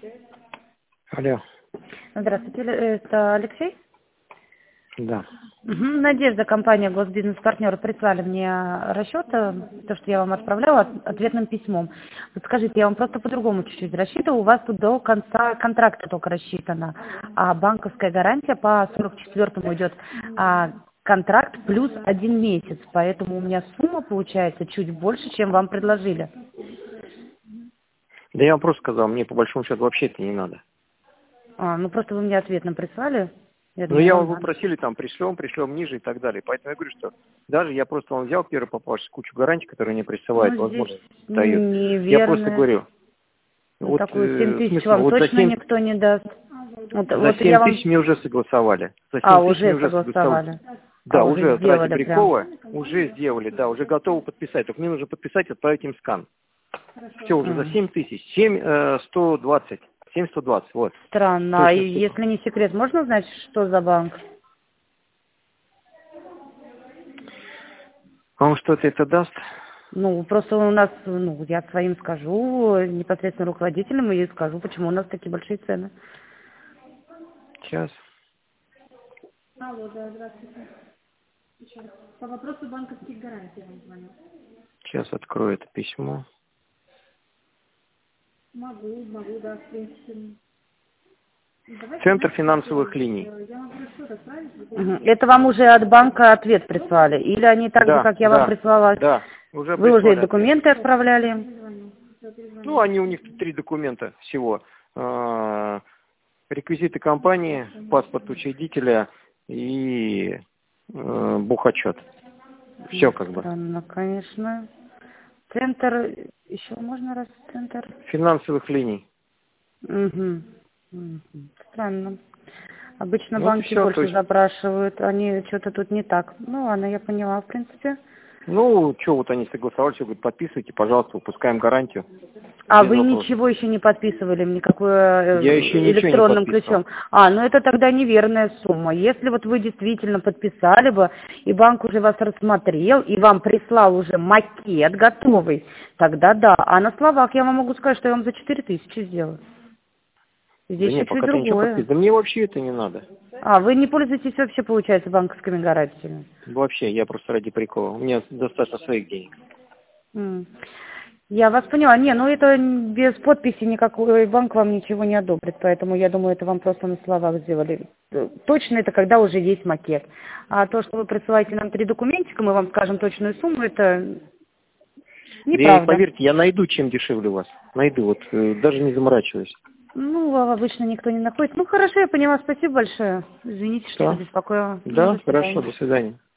Алло. Здравствуйте, это Алексей? Да. Надежда, компания «Госбизнес-партнер» прислали мне расчет, то, что я вам отправляла, ответным письмом. Вот скажите, я вам просто по-другому чуть-чуть рассчитываю, у вас тут до конца контракта только рассчитано, а банковская гарантия по 44-му идет контракт плюс 1 месяц, поэтому у меня сумма получается чуть больше, чем вам предложили. Да я вам просто сказал, мне по большому счету вообще это не надо. Ну просто вы мне ответно прислали. Ну, вы просили там, пришлем ниже и так далее. Поэтому я говорю, что даже я просто вам взял первый попавшись кучу гарантий, которые не присылают, возможно, дают. Неверно. Я просто говорю, вот такую 7 тысяч вам точно никто не даст. За 7 тысяч мне уже согласовали. За 7 тысяч мне уже согласовали. Да, уже ради прикола, уже сделали, да, уже готовы подписать. Только мне нужно подписать и отправить им скан. Все, уже за 7 тысяч. 7,120. 7,120, вот. Странно. А если не секрет, можно узнать, что за банк? А он что-то это даст? Ну, просто у нас, я своим скажу, непосредственно руководителям, и скажу, почему у нас такие большие цены. Сейчас. Алло, да, здравствуйте. По вопросу банковских гарантий вам звоню. Сейчас открою это письмо. Могу, да, в принципе. Центр финансовых линий. Я вам прошу отправить. Это вам уже от банка ответ прислали? Или они так же, как я вам прислала? Да, уже вы уже документы отправляли? Ну, они у них 3 документа всего. Реквизиты компании, паспорт учредителя и бухотчет. Все как бы. Странно, конечно. Центр, еще можно раз центр? Финансовых линий. Странно. Обычно Вот банки все, больше запрашивают, они что-то тут не так. Ну ладно, я поняла, в принципе. Ну, что вот они согласовали, все, говорят, подписывайте, пожалуйста, выпускаем гарантию. А вы ничего еще не подписывали, никакой электронным ключом? Ну это тогда неверная сумма. Если вот вы действительно подписали бы, и банк уже вас рассмотрел, и вам прислал уже макет готовый, тогда да. А на словах я вам могу сказать, что я вам за 4000 сделаю. Здесь чуть-чуть другое. Да мне вообще это не надо. Вы не пользуетесь вообще, получается, банковскими гарантиями? Вообще, я просто ради прикола. У меня достаточно своих денег. Я вас поняла. Это без подписи никакой банк вам ничего не одобрит, поэтому я думаю, это вам просто на словах сделали. Точно это когда уже есть макет. А то, что вы присылаете нам 3 документика, мы вам скажем точную сумму, это неправда. Поверьте, я найду, чем дешевле вас. Найду, вот даже не заморачиваюсь. Обычно никто не находит. Хорошо, я поняла. Спасибо большое. Извините, что я беспокоила. Да, хорошо, до свидания.